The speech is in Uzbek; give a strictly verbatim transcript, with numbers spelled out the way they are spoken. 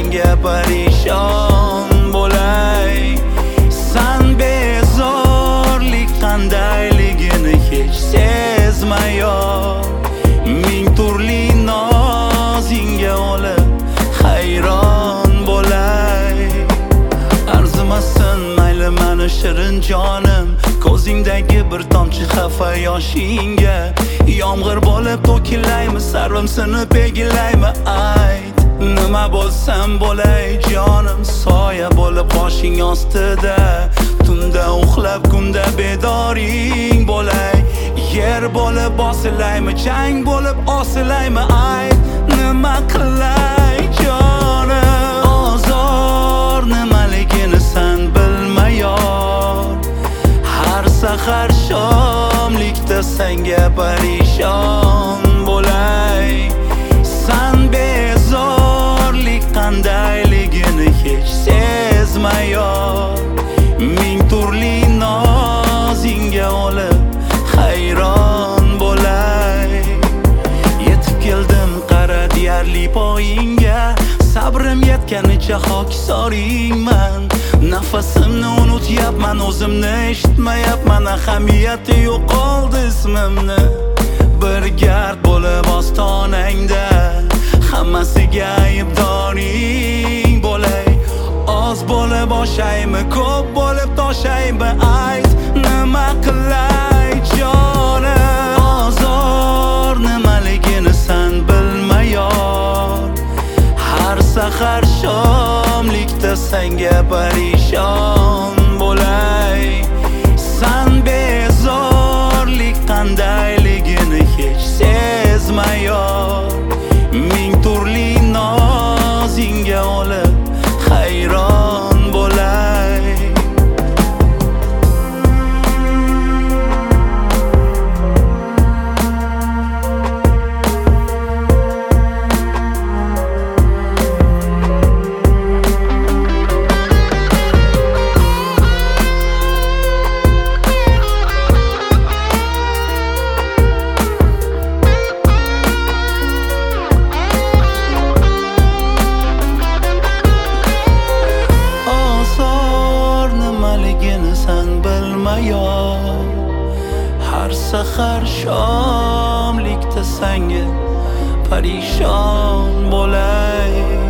senga parishon bo'lay. San bezorlik qandayligini hech sezmayor, ming turli nozingga olib hayron bo'lay. Arzimasin mayli mani shirin jonim, ko'zingdagi bir tomchi xafa yoshingga yomg'ir bo'lib to'kilaymi, sarvim sinib egilaymi? Ayt, nima bo'lsam bo'lay jonim, soya bo'lib qoshing ostida, tunda uxlab kunda bedoring bo'lay. Yer bo'lib bosilaymi, chang bo'lib osilaymi? Ayt, nima qilay jonim? Ozor nimaligini san bilmayor, har sahar shomlikda senga parishon bo'lay. San bezorlik qandayligini hech sezmayor, ming turli nozingga olib hayron bo'lay. Yetib keldim qara deyarli poyingga, sabrim yetganicha hokisoringman. Nafasimni unutyapman, o'zimni eshitmayapman, ahamiyati yo'qoldi ismimni. Bir gard bo'lib ostonangda, hammasiga aybdoring bo'lay. Oz bo'lib oshaymi, ko'p bo'lib toshaymi? Ayt, nima qilay jonim? Ozor nimaligini san bilmayor, har sahar shomlikda senga parishon bo'lay. San bezorlik qandayligini hech sezmayor, ming turli nozingga olib hayron bo'lay. Har sahar shomlikda senga parishon bo'lay.